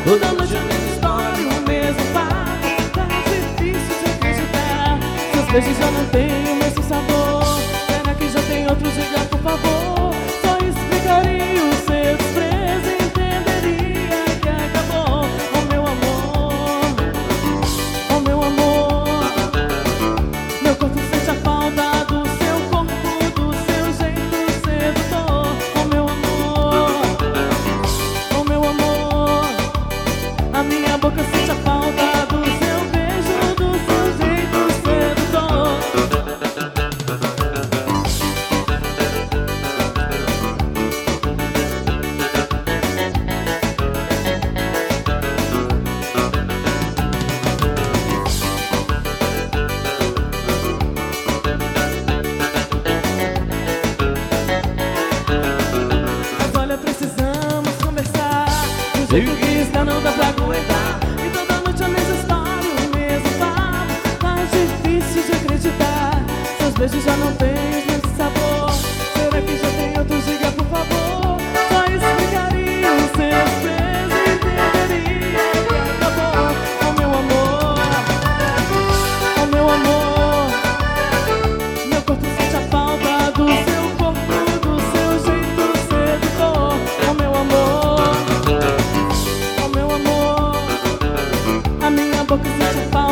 Toda noite a mesma história, o mesmo papo. Tá difícil de acreditar. Seus beijos já não têm o mesmo sabor. Será que já tem outro? Diga por favor. Só explicaria o seu desprezo e entenderia que acabou. Oh meu amor, oh meu amor. Meu corpo sente a falta do seu corpo, do seu jeito sedutor. Oh meu amor, oh meu amor. A minha boca sente a falta do seu beijo, do seu jeito sedutor. Mas olha, precisamos conversar. Do jeito que está não dá pra aguentar. E toda noite a mesma história, o mesmo papo. Tá difícil de acreditar. Seus beijos já não têm o mesmo sabor. Será que já tem outro? Diga por favor. Só explicaria os seus beijos e entenderia que acabou. Oh meu amor, oh meu amor. Meu corpo sente a falta do seu corpo, do seu jeito sedutor. Oh meu amor, oh meu amor. A minha boca sente a falta